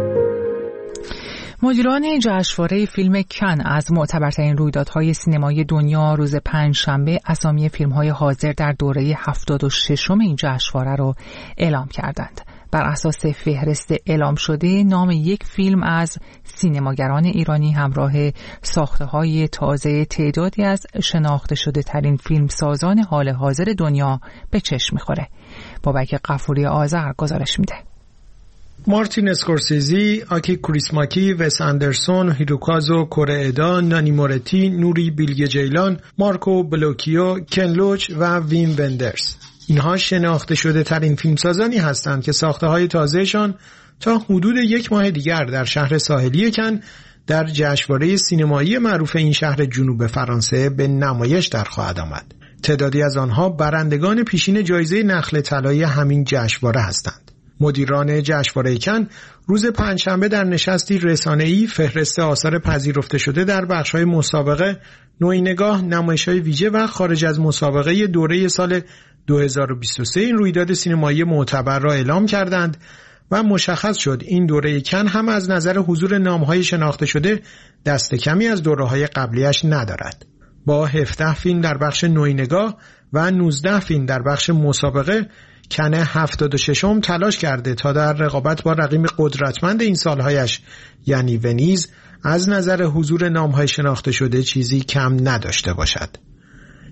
[SPEAKER 1] مدیران جشنواره فیلم کن از معتبرترین رویدادهای سینمایی دنیا روز پنجشنبه اسامی فیلم‌های حاضر در دوره هفتاد و ششم این جشنواره را اعلام کردند. بر اساس فهرست اعلام شده، نام یک فیلم از سینماگران ایرانی همراه ساخته‌های تازه تعدادی از شناخته شده ترین فیلمسازان حال حاضر دنیا به چشم می‌خوره. بابک غفوری آذر گزارش میده.
[SPEAKER 18] مارتین اسکورسیزی، آکی کوریسماکی، وس اندرسون، هیروکازو کوریدا، نانی مورتی، نوری بیلگه جیلان، مارکو بلوکیو، کن لوچ و ویم وندرز. اینها شناخته شده ترین فیلمسازانی هستند که ساخته های تازهشان تا حدود یک ماه دیگر در شهر ساحلی کن در جشنواره سینمایی معروف این شهر جنوب فرانسه به نمایش در خواهد آمد. تعدادی از آنها برندگان پیشین جایزه نخل طلایی همین جشنواره هستند. مدیران جشنواره کن روز پنجشنبه در نشستی رسانه‌ای فهرست آثار پذیرفته شده در بخش‌های مسابقه، نوعی نگاه، نمایش‌های ویژه و خارج از مسابقه دوره سال دو هزار و بیست و سه این رویداد سینمایی معتبر را اعلام کردند و مشخص شد این دوره کن هم از نظر حضور نام‌های شناخته شده دست کمی از دوره‌های قبلیش ندارد. با هفده فیلم در بخش نوعی نگاه و نوزده فیلم در بخش مسابقه، کن هفتاد و ششم تلاش کرده تا در رقابت با رقیب قدرتمند این سالهایش یعنی ونیز از نظر حضور نام‌های شناخته شده چیزی کم نداشته باشد.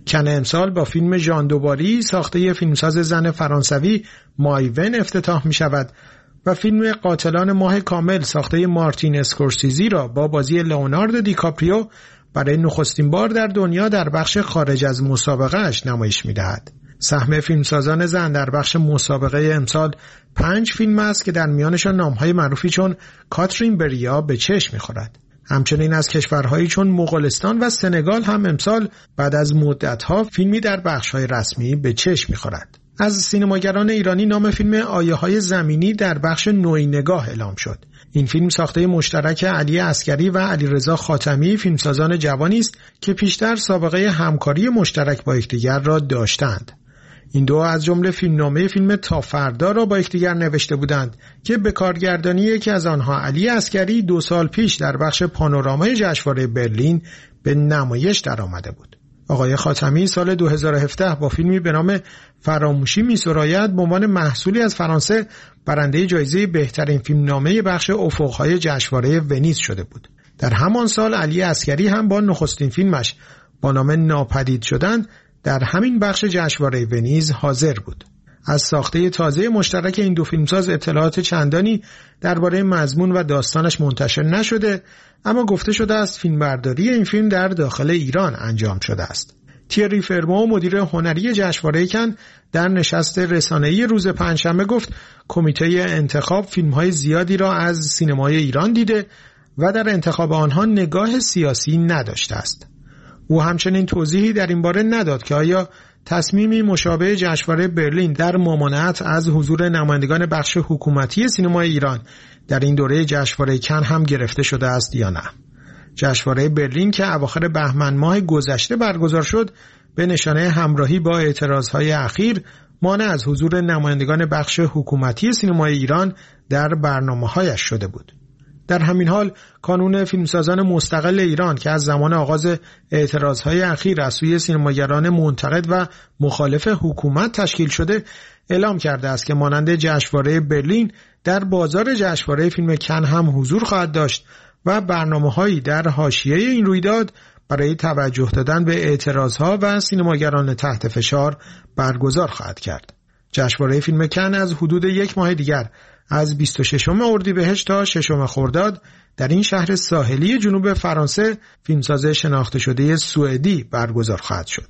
[SPEAKER 18] کن امسال با فیلم ژان دوباری ساخته فیلمساز زن فرانسوی مایون افتتاح می شود و فیلم قاتلان ماه کامل ساخته مارتین اسکورسیزی را با بازی لئوناردو دیکاپریو برای نخستین بار در دنیا در بخش خارج از مسابقه اش نمایش می دهد. سهم فیلمسازان زن در بخش مسابقه امسال پنج فیلم است که در میانشان نامهای معروفی چون کاترین بریا به چشم می‌خورد. همچنین از کشورهایی چون مغولستان و سنگال هم امسال بعد از مدت‌ها فیلمی در بخش‌های رسمی به چشم می‌خورد. از سینماگران ایرانی نام فیلم آیه‌های زمینی در بخش نوعی نگاه اعلام شد. این فیلم ساخته مشترک علی عسگری و علیرضا خاتمی فیلمسازان جوانی است که پیشتر سابقه همکاری مشترک با یکدیگر را داشتند. این دو از جمله فیلمنامه فیلم تا فردا را با یکدیگر نوشته بودند که به کارگردانی یکی از آنها علی عسگری دو سال پیش در بخش پانورامای جشنواره برلین به نمایش درآمده بود. آقای خاتمی سال دو هزار و هفده با فیلمی به نام فراموشی می‌سراید به عنوان محصولی از فرانسه برنده جایزه بهترین فیلمنامه بخش افق‌های جشنواره ونیز شده بود. در همان سال علی عسگری هم با نخستین فیلمش با نام ناپدید شدن در همین بخش جشنواره ونیز حاضر بود. از ساخته تازه مشترک این دو فیلمساز اطلاعات چندانی درباره مضمون و داستانش منتشر نشده، اما گفته شده است فیلمبرداری این فیلم در داخل ایران انجام شده است. تیری فرمو مدیر هنری جشنواره کن در نشست رسانه‌ای روز پنجشنبه گفت کمیته انتخاب فیلم‌های زیادی را از سینمای ایران دیده و در انتخاب آنها نگاه سیاسی نداشته است. او همچنین توضیحی در این باره نداد که آیا تصمیمی مشابه جشنواره برلین در ممانعت از حضور نمایندگان بخش حکومتی سینمای ایران در این دوره جشنواره کن هم گرفته شده است یا نه. جشنواره برلین که اواخر بهمن ماه گذشته برگزار شد به نشانه همراهی با اعتراضهای اخیر مانع از حضور نمایندگان بخش حکومتی سینمای ایران در برنامه‌هایش شده بود. در همین حال کانون فیلمسازان مستقل ایران که از زمان آغاز اعتراضهای اخیر از سوی سینماگران منتقد و مخالف حکومت تشکیل شده اعلام کرده است که مانند جشنواره برلین در بازار جشنواره فیلم کن هم حضور خواهد داشت و برنامه‌هایی در حاشیه این رویداد برای توجه دادن به اعتراضها و سینماگران تحت فشار برگزار خواهد کرد. جشنواره فیلم کن از حدود یک ماه دیگر از بیست و ششم اردیبهشت تا ششم خرداد در این شهر ساحلی جنوب فرانسه فیلمساز شناخته شده سوئدی برگزار خواهد شد.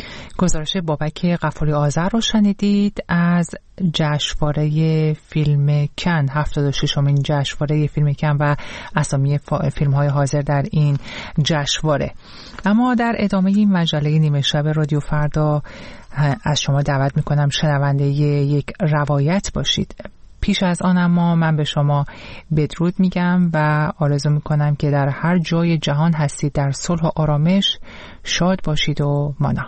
[SPEAKER 1] گزارش بابک غفوری آذر رو شنیدید از جشنواره فیلم کن، هفتاد و ششمین جشنواره فیلم کن و اسامی فیلم‌های حاضر در این جشنواره. اما در ادامه این مجله نیمه شب رادیو فردا از شما دعوت می‌کنم شنونده یک روایت باشید. پیش از آن اما من به شما بدرود میگم و آرزو میکنم که در هر جای جهان هستید در صلح و آرامش شاد باشید و مانا.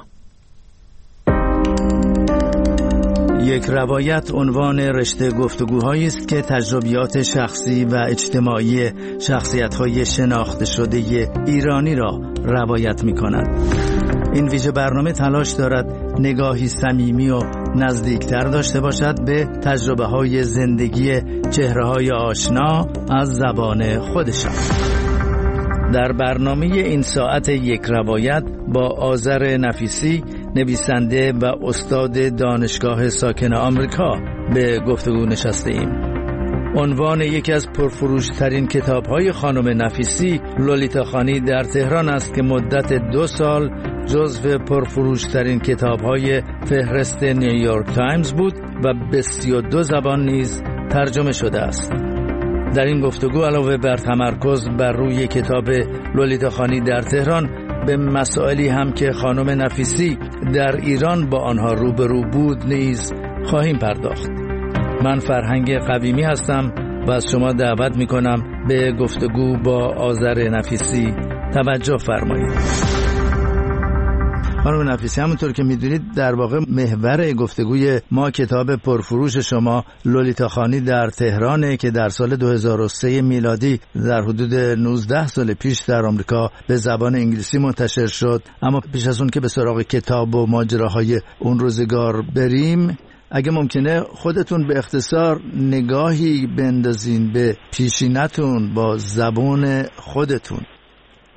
[SPEAKER 19] یک روایت عنوان رشته گفتگوهایی است که تجربیات شخصی و اجتماعی شخصیت‌های شناخته شده ایرانی را روایت می‌کند. این ویژه برنامه تلاش دارد نگاهی صمیمی و نزدیکتر داشته باشد به تجربه‌های زندگی چهره‌های آشنا از زبان خودشان. در برنامه این ساعت یک روایت با آذر نفیسی نویسنده و استاد دانشگاه ساکن آمریکا به گفتگو نشسته ایم. عنوان یکی از پرفروشترین کتاب‌های خانم نفیسی لولیتاخانی در تهران است که مدت دو سال جزو پرفروشترین کتاب‌های فهرست نیویورک تایمز بود و به سی و دو زبان نیز ترجمه شده است. در این گفتگو علاوه بر تمرکز بر روی کتاب لولیتاخانی در تهران به مسائلی هم که خانم نفیسی در ایران با آنها روبرو بود نیز خواهیم پرداخت. من فرهنگ قویمی هستم و از شما دعوت می کنم به گفتگو با آذر نفیسی توجه فرمایید. خانم نفیسی، همونطور که میدونید در واقع محور گفتگوی ما کتاب پرفروش شما لولیتاخانی در تهرانه که در سال دو هزار و سه میلادی در حدود نوزده سال پیش در آمریکا به زبان انگلیسی منتشر شد. اما پیش از اون که به سراغ کتاب و ماجراهای اون روزگار بریم، اگه ممکنه خودتون به اختصار نگاهی بندازین به پیشینتون با زبان خودتون.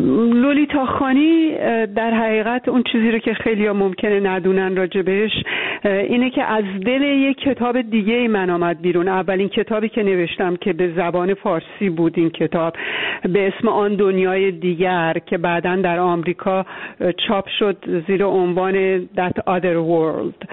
[SPEAKER 20] لولیتا خانی در حقیقت اون چیزی رو که خیلی ها ممکنه ندونن راجبش اینه که از دل یک کتاب دیگه من آمد بیرون. اولین کتابی که نوشتم که به زبان فارسی بود این کتاب به اسم آن دنیای دیگر که بعداً در آمریکا چاپ شد زیر عنوان That Other World.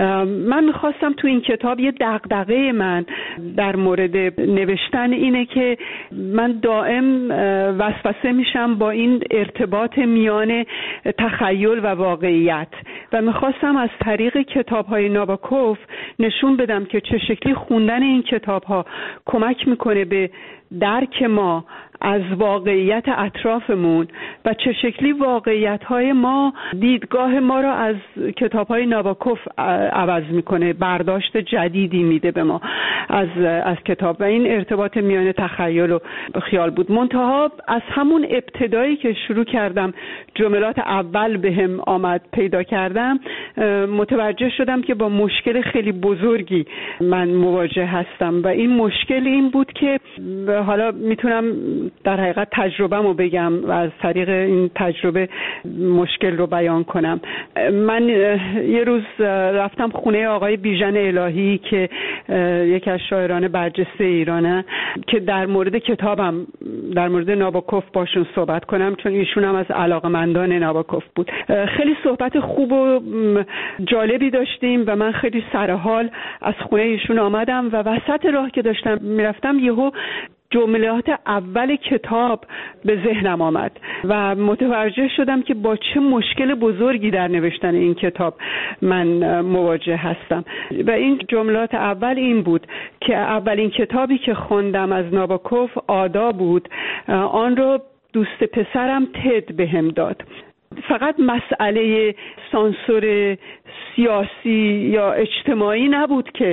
[SPEAKER 20] من میخواستم تو این کتاب یه دغدغه من در مورد نوشتن اینه که من دائم وسوسه میشم با این ارتباط میان تخیل و واقعیت و میخواستم از طریق کتاب‌های ناباکوف نشون بدم که چه شکلی خوندن این کتاب‌ها کمک میکنه به درک ما از واقعیت اطرافمون و چه شکلی واقعیت‌های ما دیدگاه ما را از کتاب‌های ناباکوف عوض میکنه، برداشت جدیدی میده به ما از از کتاب و این ارتباط میان تخیل و خیال بود. منتها از همون ابتدایی که شروع کردم جملات اول بهم آمد پیدا کردم متوجه شدم که با مشکل خیلی بزرگی من مواجه هستم و این مشکل این بود که حالا میتونم در حقیقت تجربه‌مو بگم و از طریق این تجربه مشکل رو بیان کنم. من یه روز رفتم خونه آقای بیژن الهی که یکی از شاعران برجسته ایرانه که در مورد کتابم در مورد ناباکوف باشون صحبت کنم چون ایشون هم از علاقه‌مندان ناباکوف بود. خیلی صحبت خوب و جالبی داشتیم و من خیلی سرحال از خونه ایشون آمدم و وسط راه که داشتم میرفتم یهو جملات اول کتاب به ذهنم آمد و متوجه شدم که با چه مشکل بزرگی در نوشتن این کتاب من مواجه هستم و این جملات اول این بود که اولین کتابی که خوندم از ناباکوف آدا بود، آن رو دوست پسرم تد بهم داد. فقط مسئله سانسور سیاسی یا اجتماعی نبود که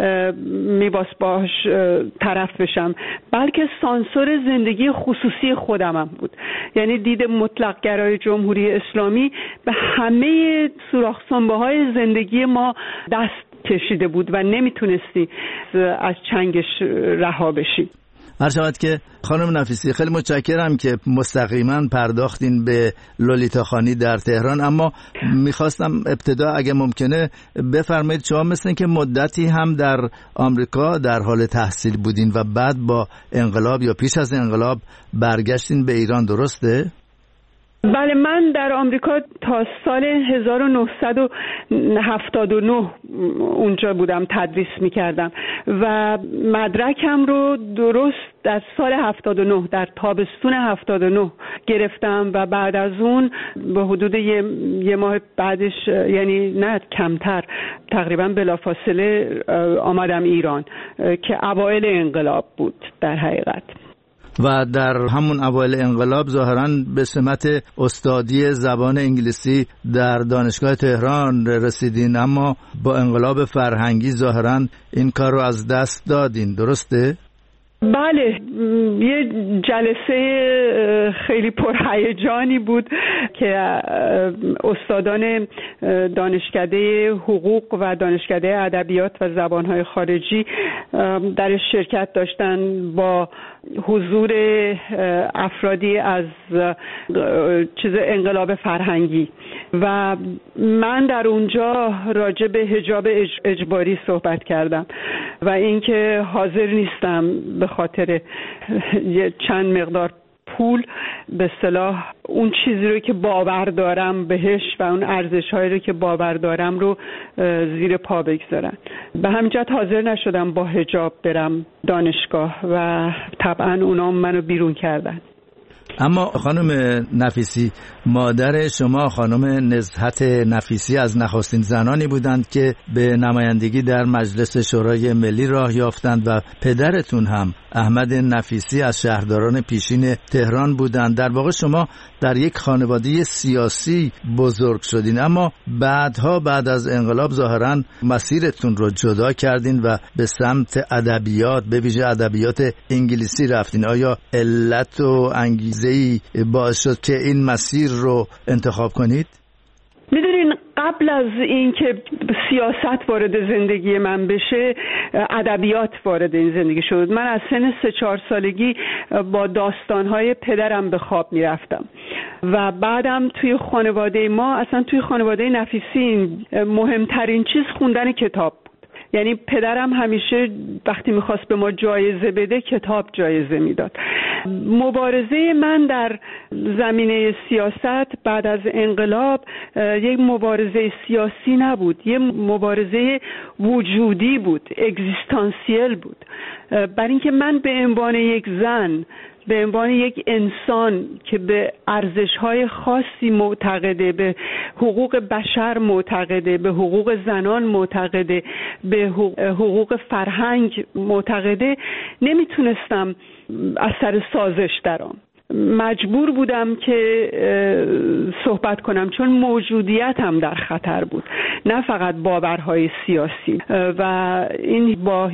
[SPEAKER 20] میباس باش طرف بشم، بلکه سانسور زندگی خصوصی خودم هم بود. یعنی دید مطلق گرای جمهوری اسلامی به همه سوراخ سنبه های زندگی ما دست کشیده بود و نمیتونستی از چنگش رها بشی.
[SPEAKER 19] هر شود که خانم نفیسی خیلی متشکرم که مستقیما پرداختین به لولیتا خانی در تهران، اما میخواستم ابتدا اگه ممکنه بفرمایید شما مثل این که مدتی هم در آمریکا در حال تحصیل بودین و بعد با انقلاب یا پیش از انقلاب برگشتین به ایران، درسته؟
[SPEAKER 20] بله، من در آمریکا تا سال هزار و نهصد و هفتاد و نه اونجا بودم، تدریس میکردم و مدرکم رو درست در سال هفتاد و نه در تابستون هفتاد و نه گرفتم و بعد از اون به حدود یه, یه ماه بعدش، یعنی نه کمتر، تقریبا بلافاصله آمدم ایران که اوایل انقلاب بود در حقیقت.
[SPEAKER 19] و در همون اوایل انقلاب ظاهراً به سمت استادی زبان انگلیسی در دانشگاه تهران رسیدین، اما با انقلاب فرهنگی ظاهراً این کار رو از دست دادین، درسته؟
[SPEAKER 20] بله، یه جلسه خیلی پرهیجانی بود که استادان دانشکده حقوق و دانشکده ادبیات و زبانهای خارجی در شرکت داشتن با حضور افرادی از چیز انقلاب فرهنگی و من در اونجا راجع به حجاب اجباری صحبت کردم و اینکه حاضر نیستم به خاطر چند مقدار پول به اصطلاح اون چیزی رو که باور دارم بهش و اون ارزش‌هایی رو که باور دارم رو زیر پا بگذارن. به همین جهت حاضر نشدم با حجاب برم دانشگاه و طبعا اونا منو بیرون کردن.
[SPEAKER 19] اما خانم نفیسی، مادر شما خانم نزهت نفیسی از نخستین زنانی بودند که به نمایندگی در مجلس شورای ملی راه یافتند و پدرتون هم احمد نفیسی از شهرداران پیشین تهران بودند. در واقع شما در یک خانواده سیاسی بزرگ شدین، اما بعدها بعد از انقلاب ظاهراً مسیرتون رو جدا کردین و به سمت ادبیات، به ویژه ادبیات انگلیسی رفتین. آیا علت و انگیزه‌ای باعث شد که این مسیر رو انتخاب کنید؟
[SPEAKER 20] میدونین قبل از این که سیاست وارد زندگی من بشه، ادبیات وارد این زندگی شد. من از سن سه چهار سالگی با داستانهای پدرم به خواب میرفتم و بعدم توی خانواده ما، اصلا توی خانواده نفیسی مهمترین چیز خوندن کتاب بود. یعنی پدرم همیشه وقتی میخواست به ما جایزه بده کتاب جایزه میداد. مبارزه من در زمینه سیاست بعد از انقلاب یک مبارزه سیاسی نبود، یک مبارزه وجودی بود، اگزیستانسیل بود. برای اینکه من به عنوان یک زن، به عنوان یک انسان که به ارزش‌های خاصی معتقده، به حقوق بشر معتقده، به حقوق زنان معتقده، به حقوق فرهنگ معتقده، نمیتونستم از سر سازش درام. مجبور بودم که صحبت کنم چون موجودیتم در خطر بود، نه فقط باورهای سیاسی. و این با